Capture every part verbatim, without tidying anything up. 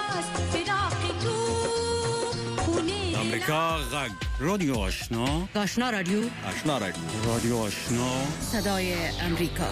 است فراق تو خونه امریکا غږ رادیو آشنا آشنا رادیو آشنا رادیو رادیو آشنا صدای امریکا.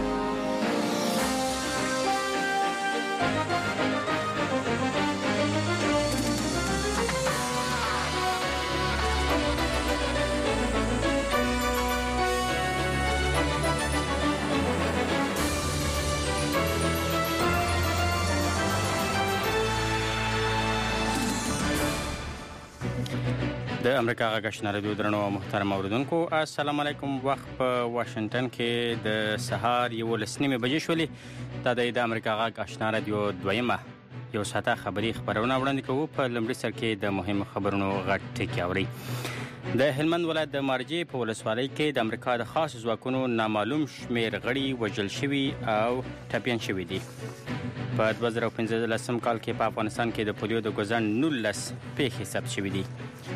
د امریکا غږ آشنا رادیو درنو محترم اوریدونکو السلام علیکم. وخت په واشنگټن کې د سهار یو لسنیمه بجې شولې. دا د امریکا غږ آشنا رادیو دویمه یو ساعته خبری خبرونه وړاندې کوو. په لومړي سر کې د مهم خبرونو غټ ټکی اوري. د هلمند ولایت د مارجې په ولسوالۍ کې د امریکا د خاص ځواکونو نامعلوم شمیر غړي وژل شوي او ټپیان شوي دي. په دوه زره پنځلسم کال کې په افغانستان کې د پولیو د ګزن نولس پیښې ثبت شوي دي.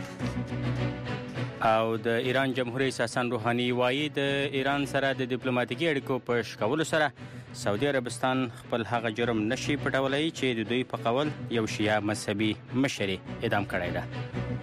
او د ایران جمهور رئیس حسن روحاني وایي د ایران سره د ډیپلوماټیکي اړیکو په شکولو سره سعودي عربستان خپل هغه جرم نشي پټولای چې د دوی په قول یو شیعه مذهبي مشر اعدام کړی ده.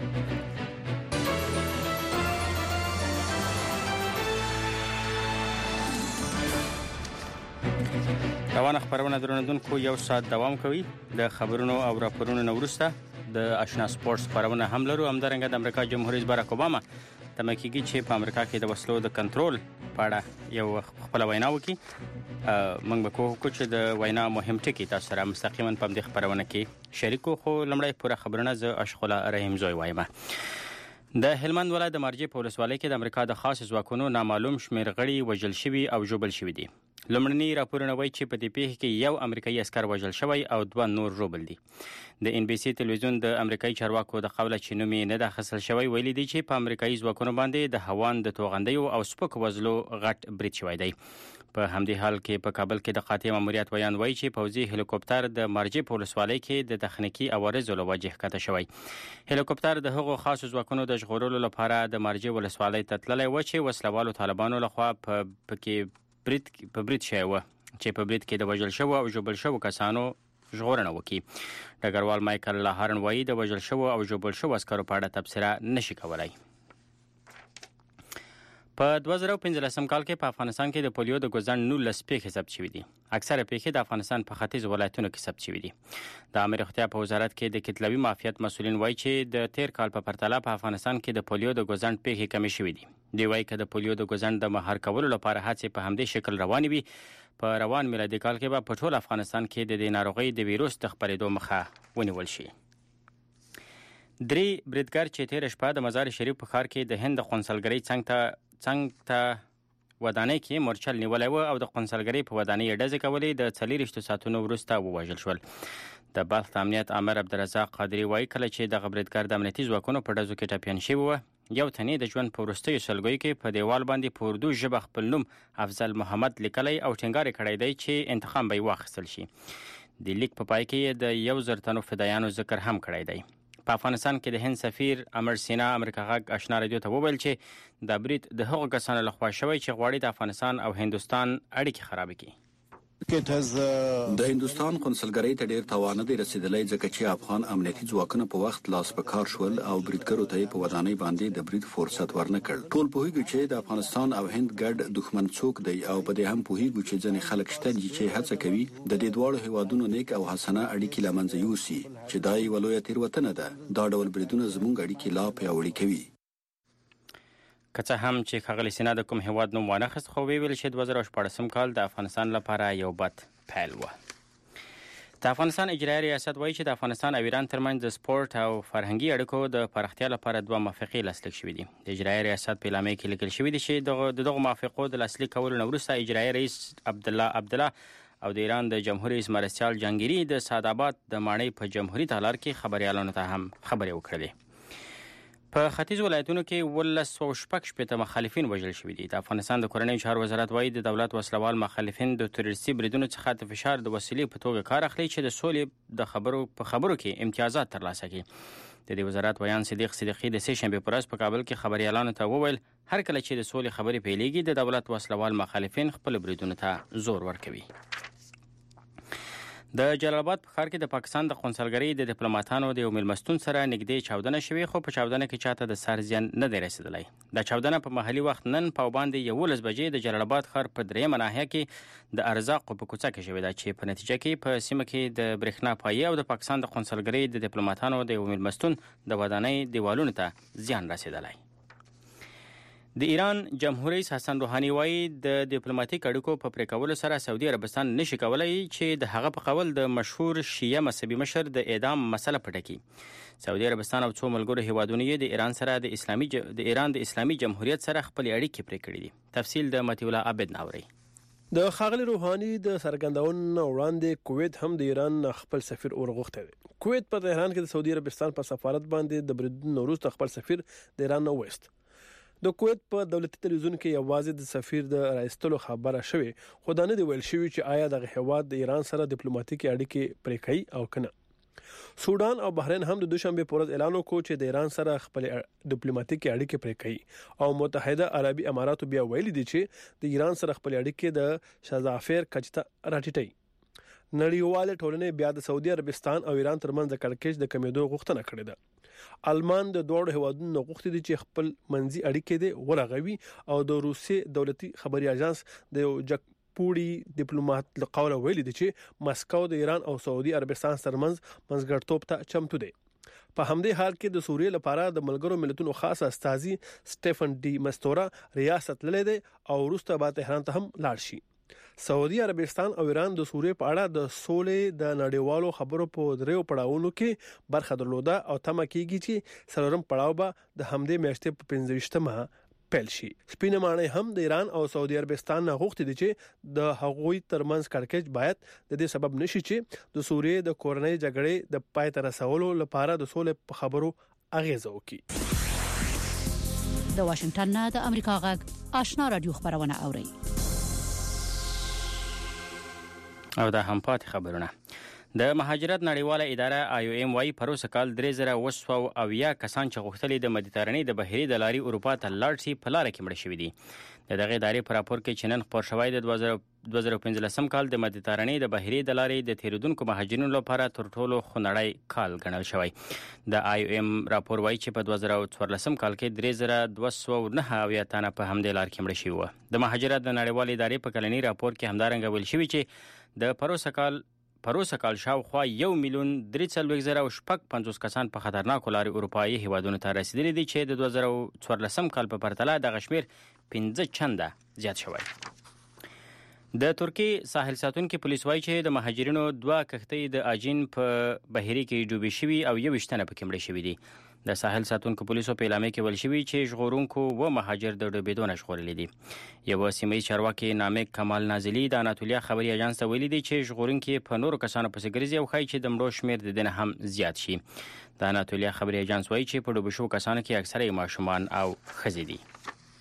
روانه خبرونه درنودونکو یو ساعت دوام کوي. د خبرونو او راپورونو نه وروسته د آشنا سپورتس خبرونه هم لرو. همدارنګه د امریکا جمهور رئیس باراک اوباما تمه کیږي چې په امریکا کې د وسلو د کنټرول په اړه یو خپل وینا وکړي. موږ به کوو چې د وینا مهم ټکي تاسو سره مستقیما په دې خبرونه کې شریکو. خو لمړی پوره خبرونه ز اشخولا رحیم زوی وایم. د هلمند ولایت د مارجې په ولسوالۍ کې د امریکا د خاص ځواکونو نامعلوم شمیر غړي وژل شوي او ژوبل شوي دي. لومړني راپورونه وایي چې په دې پیښه کې یو امریکایي عسکر وژل شوی او دوه نور ژوبل دي. د ان بي سي تلویزیون د امریکایي چارواکو د قوله چې نوم یې نه ده اخیستل شوی ویلي دي چې په امریکایي ځواکونو باندې د هوان د توغندیو او سپکو وزلو غټ برید شوی دی. په همدې حال کې په کابل کې د قاطع ماموریت ویان وایي چې پوځي هلیکوپټر د مارجې په ولسوالۍ کې د تخنیکي عوارضو له وجې ښکته شوی. هلیکوپټر د هغو خاصو ځواکونو د ژغورلو لپاره د مارجې ولسوالۍ ته تللی و چې وسلوالو طالبانو لخوا په پکې برید په برید شوی و چې په برید کې د وژل شوو او ژوبل شوو کسانو ژغورنه وکړي. ډګروال مایکل لاهارن وایي د وژل شوو او ژوبل شوو عسکرو په اړه تبصره نشي کولای. په دوه زره پنځلسم کال کې په افغانستان کې د پولیو د ګزن نولس پیښې ثبت شوي دي. اکثره پیښې د افغانستان په ختیځ ولایتونو کې ثبت شوي دي. د عامه روغتیا په وزارت کې د کتلوي معافیت مسؤلین وایي چې د تیر کال په پرتله په افغانستان کې د پولیو د ګزن پیښې کمې شوي دي. دوی وایي چې د پولیو د ګزن د مهار کولو لپاره هڅې په همدې شکل روانې وي. په روان میلادي کال کې به په ټول افغانستان کې د دې ناروغۍ د ویروس د خپرېدو مخه ونیول شي. درې بریدګر چې تیر شپه د مزار شریف په ښار کې د هند د قونسلګرۍ څنګ ته څنګ ته ودانۍ کې مورچل نیولی و او د قونسلګرۍ په ودانۍ ډزې کولې د څلېرویشتو ساعتونو وروسته ووژل شول. د بلخ د امنیت امر عبدالرزاق قادري وایي کله چې دغه بریدګر د امنیتي ځواکونو په ډزو کې ټپیان شوي وه، یو تن د ژوند په وروستیو سلګیو کې په دیوال باندې په اردو ژبه خپل نوم افضل محمد لیکلی او ټینګار کړی دی چې انتقام به یې واخیستل شي. د لیک په پای کې د یو زر تنو فدایانو ذکر هم کړی دی. په افغانستان کې د هند سفیر امر سینا امریکا غږ آشنا رادیو ته وویل چې د برید د هغو کسانو لخوا شوی چې غواړي د افغانستان او هندوستان اړیکې خراب کړي. د هندوستان قونسلګرۍ ته ډیر تاوان دی رسیدلی ځکه چې افغان امنیتي ځواکونه په وخت لاس په کار شول او بریدګرو ته په ودانۍ باندې د برید فرصت ورنکړ. ټول پوهیږي چې د افغانستان او هند ګډ دښمن څوک دی او په دې هم پوهیږي چې ځینې خلک شته چې هڅه کوي د دې دواړو هیوادونو نیک او حسنه اړیکې له منځه یوسي چې دا یوه لویه تېروتنه ده. دا ډول بریدونه زموږ اړیکې لا پیاوړې کوي. که څه هم چې ښاغلي سینا د کوم هیواد نوم وانخیست، خو ویل چې دوه زره شپاړسم کال د افغانستان لپاره یو بد پیل و. د افغانستان اجرایي ریاست وایي چې د افغانستان او ایران ترمنځ د سپورت او فرهنګي اړیکو د پراختیا لپاره دوه موافقې لاسلیک شوي دي. د اجرایي ریاست په اعلامیه کې لیکل شوي دي چې د دغو موافقو د لاسلیک کولو نه وروسته اجرایي رئیس عبدالله عبدالله او د ایران د جمهور رئیس مرسیال جهانګیري د سعدآباد د ماڼۍ په جمهوري تالار کې خبریالانو ته هم خبرې وکړلې. په ختیځ ولایتونو کې اوولس سوه شپږ شپېته مخالفین وژل شوي دي. د افغانستان د کورنیو چارو وزارت وایي د دولت وسلوال مخالفین د تروریستي بریدونو څخه د فشار د وسیلې په توګه کار اخلي چې د سولې د خبرو په خبرو کې امتیازات ترلاسه کړي. د دې وزارت ویان صدیق صدیقي د سې شنبې په ورځ په کابل کې خبریالانو ته وویل هر کله چې د سولې خبرې پیلېږي د دولت وسلوال مخالفین خپل بریدونو ته زور ورکوي. د جلال آباد په ښار کې د پاکستان د قونسلګرۍ د ډیپلوماټانو د یو میلمستون سره نږدې چاودنه شوې، خو په چاودنه کې چاته د سر زیان نه دی رسیدلی. د چاودنه په محلي وخت نن په باندې یولس بجې د جلال آباد ښار په دریمه ناحیه کې د ارزاقو په کوڅه کې شوې ده، چې په نتیجه کې په سیمه کې د برېښنا پایې او د پاکستان د قونسلګرۍ د ډیپلوماټانو د یو میلمستون د ودانۍ دیوالونو ته زیان رسیدلی. د ایران جمهور رئیس حسن روحاني وایي د ډیپلوماټیک اړیکو په پرې کولو سره سعودي عربستان نشي کولای چې د هغه په قول د مشهور شیعه مذهبي مشر د اعدام مسله پټه کړي. سعودي عربستان او څو ملګرو هیوادونو د ایران سره د اسلامي ج... د ایران د اسلامي جمهوریت سره خپل اړیکې پرې کړې دي. تفصیل د متي الله عابد ناوري. د ښاغلي روحاني د څرګندونې وړاندې کویت هم د ایران خپل سفیر ورغوښتی دی. کویت په تهران کې د سعودي عربستان په سفارت باندې د بریدونو وروسته خپل سفیر د ایران نه وست. د کویت په دولتي تلویزیون کې یوازې د سفیر د راایستلو خبره شوې، خو دا نه دی ویل شوی چې آیا د هیواد د ایران سره ډیپلوماټیکي اړیکې پرې کوي او کنه. سودان او بحرین هم د دوشنبه په ورځ اعلان وکړ چې د ایران سره خپل ډیپلوماټیکي اړیکې پرې کوي او متحده عربي اماراتو بیا ویلي دي چې د ایران سره خپل اړیکې د شذافیر کچته راټیټي. نړیواله ټولنې بیا د سعودي عربستان او ایران ترمنځ د کړکېچ د کمیدو غوښتنه کړې ده. آلمان د دوه هیوادونو غوښتي دي چې خپل منځي اړیکې دي ورغوي او د روسي دولتي خبري اژانس د جګپوړي ډیپلوماټ له قوله ویلي دي چې مسکو د ایران او سعودي عربستان ترمنځ منځګړیتوب ته چمتو دی. په همدې حال کې د سوریې لپاره د ملګرو ملتونو خاص استازي سټيفن ډي مستورا ریاست للی دی او وروسته به تهران ته هم لاړ شي. سعودي عربستان او ایران د سوریې په اړه د سولې د نړیوالو خبرو په دریو پړاوونو کې برخه درلوده او تمه کیږي چې څلورم پړاو به د همدې میاشتې په پنځه ویشتمه پیل شي. سپینه ماڼۍ هم د ایران او سعودي عربستان نه غوښتي دي چې د هغوی ترمنځ کړکېچ باید د دې سبب نشي چې د سوریې د کورنۍ جګړې د پای ته رسولو لپاره د سولې په خبرو اغیزه وکړي. د واشنگټن نه د امریکا غږ آشنا رادیو خبرونه اوري. او د هم پاتې خبرونه. د مهاجرت نړیواله اداره آی او ایم وايي پروسه کال درې زره وسو او یا کسان چې غوښتلې د مدیترانې د بحري د لاري اروپا ته لاړ شي په لار کې مړ شوي دي. د دغه ادارې په راپور کې چې نن خپور شوی د دوه زره پنځلسم کال د مدیترانې د بحري د لاري د تیریدونکو مهاجرینو لپاره تر ټولو خونړی کال ګڼل شوی. د آی او ایم راپور وايي چې په دوه زره څوارلسم کال کې درې زره دوه سوه نهه اویا تنه په همدې لار کې مړ شوي وو. د مهاجرت د نړیوالې ادارې په کلني راپور کې همدارنګه ویل شوی چې د پروسه کال پروسه کال شاوخوا یو میلیون درې څلوېښت زره او شپږ پنځوس کسان په خطرناکو لارې اروپایي هیوادونو ته رسیدلي دي چې د دوه زره څوارلسم کال په پرتله دغه شمېر پنځه چنده زیات شوی. د ترکی ساحل ساتونکو پولیس وایي چې د مهاجرینو دوه کښتۍ د اجین په بحیري کې ډوبې شوي او یو ویشت تنه پکې مړه شوي دي. د ساحل ساتونکو پولیسو په اعلامیه کې ویل شوی چې ژغورونکو و مهاجر د ډوبېدو نه ژغورلي دي. یو سیمه چارواکي نامک کمال نازلی د اناتولیا خبري اژانس ته ویلي دي چې ژغورونکي په نورو کسانو پسې ګرځي او ښایي چې د مړو شمېر د دې نه هم زیات شي. د اناتولیا خبري اژانس وایي چې په ډوبو شوو کسانو کې اکثره ماشومان او ښځې دي.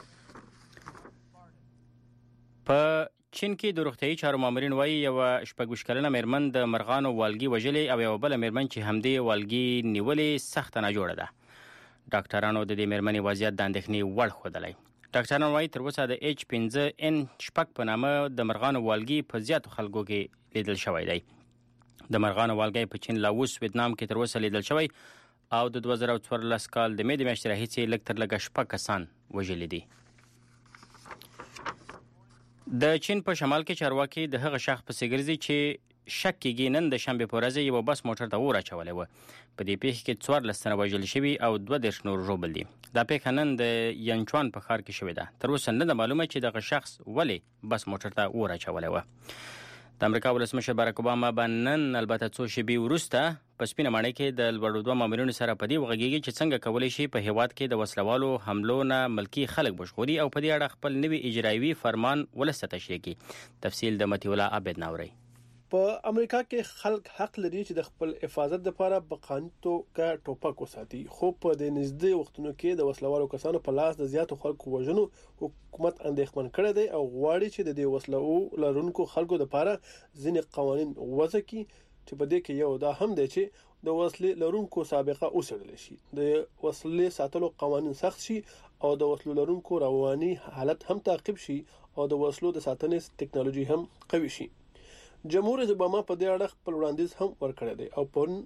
په چین کې د روغتیايي چارو مامورین وایي یو شپږ ویشت کلنه میرمن د مرغانو والګي وژلې او یو بل میرمن چې همدې والګي نیولې سخت نه جوړه ده. ډاکټرانو د دې میرمنې وضعیت د اندېښنې وړ ښودلی. ډاکټران وایي تر اوسه د ایچ پنځه ان شپږ په نامه د مرغانو والګي په زیاتو خلکو کې لیدل شوی دی. د مرغانو والګي په چین، لاوس، ویتنام کې تر اوسه لیدل شوی او د دوه زره څوارلس کال د مې د میاشتې راهیسې لږ تر لږه شپږ کسان وژلي دي. د چین په شمال کې چارواکي د هغه شخص پسې ګرځي چې شک کېږي نن د شنبې په ورځ یو بس موټر ته اور اچولی و. په دې پیښه کې څوارلس تنه وژل شوي او دوه دېرش نور ژوبل دي. دا پیښه نن د ینچوان په ښار کې شوې ده. تر اوسه نه ده معلومه چې دغه شخص ولې بس موټر ته اور اچولی و. د امریکا ولسمشر باراک اوباما به نن البته څو شېبې وروسته په سپینه ماڼۍ کې د لوړو دوه مامورینو سره په دې وغږېږي چې څنګه کولی شي په هیواد کې د وسلوالو حملو نه ملکي خلک وژغوري او په دې اړه خپل نوي اجرایوي فرمان ولس ته تشریح کړي. تفصیل د متي الله عابد ناوري. په امریکا کې خلک حق لري چې د خپل حفاظت لپاره په قانون توګه ټوپک وساتي، خو په د نږدې وختونو کې د وسلوالو کسانو په لاس د زیاتو خلکو وژنو حکومت اندېښمن کړی دی او غواړي چې د دې وسلو لرونکو خلکو لپاره ځینې قوانين وضع کړي چې په دې کې یو دا هم دی چې د وسلې لرونکو سابقه وڅېړل شي، د وسلې ساتلو قوانين سخت شي او د وسلو لرونکو رواني حالت هم تعقیب شي او د وسلو د ساتنې ټکنالوژي هم قوي شي. جمهور رئیس اوباما په دې اړه خپل وړاندیز هم ورکړی دی او پرون